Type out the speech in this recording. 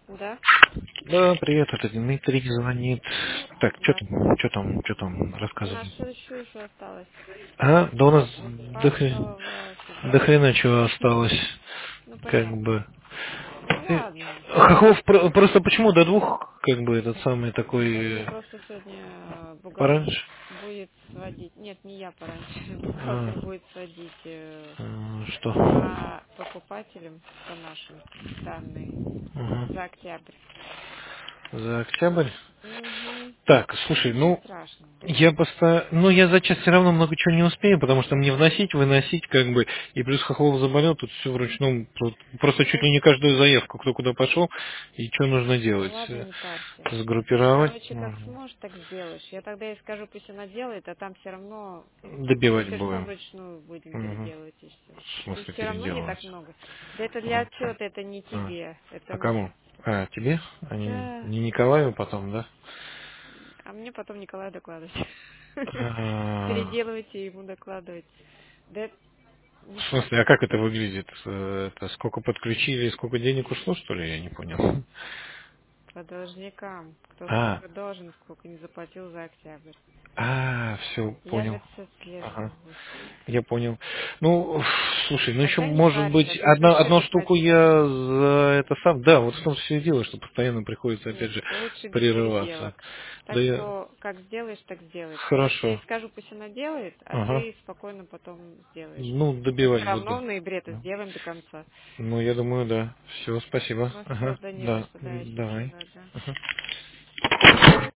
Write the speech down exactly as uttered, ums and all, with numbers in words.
Да? Да, привет, это Дмитрий звонит. Так, что Да. там, что там, что там, У нас рассказывай. что еще еще осталось? А, да у нас до, хре- Выспрашивала до тебя. хрена чего осталось, Ну, как понятно. бы. Ну, Э, ладно. Хохлов про- просто почему до двух, как бы, этот самый Да такой мне э, просто сегодня бухгалтер пораньше? будет сводить. Нет, не я пораньше. Бухгалтер А, будет сводить э, а, что? по покупателям, по нашим данные Ага. за октябрь. За октябрь? Угу. Так, Ну, слушай, ничего ну, страшного. я просто, ну, я за час все равно много чего не успею, потому что мне вносить, выносить, как бы, и плюс Хохлов заболел, тут все вручную, тут просто чуть ли не каждую заявку, кто куда пошел, и что нужно Ну делать, ладно, э, не парься. сгруппировать, Короче, как мгм. сможешь, так сделаешь. Я тогда ей скажу, пусть она делает, а там все равно мы Добивать все равно будем. вручную будем Мгм. переделывать и все. В И смысле все равно не так переделывать? много. Да это для А, отчета, это не а. тебе, это А мне. кому? А, тебе? А не, Да. не Николаю потом, да? А мне потом Николаю докладывать. А, Переделывать и ему докладывать. Да это не в знаю. смысле, а как это выглядит? Э, Это сколько подключили, сколько денег ушло, что ли? Я не понял. По должникам. Кто А, сколько должен, сколько не заплатил за октябрь. а, все, Я же понял. это все отслеживаю, Ага, господи. я понял. Ну, слушай, ну еще Хотя не может быть парься, ты одна, больше одну не штуку ходи. я за это сам. Да, вот в том все и дело, что постоянно приходится опять Нет, же лучше без прерываться. переделок. Да Так я что, как сделаешь, так сделается. Короче, я ей хорошо. скажу, пусть она делает, а Ага. ты спокойно потом сделаешь. Ну, Мы все добивать равно буду. в ноябре это сделаем до конца. Ну, я думаю, да. Все, спасибо. Ну все, Ага. да не за Да, что, да, если давай. что, да, да. Ага.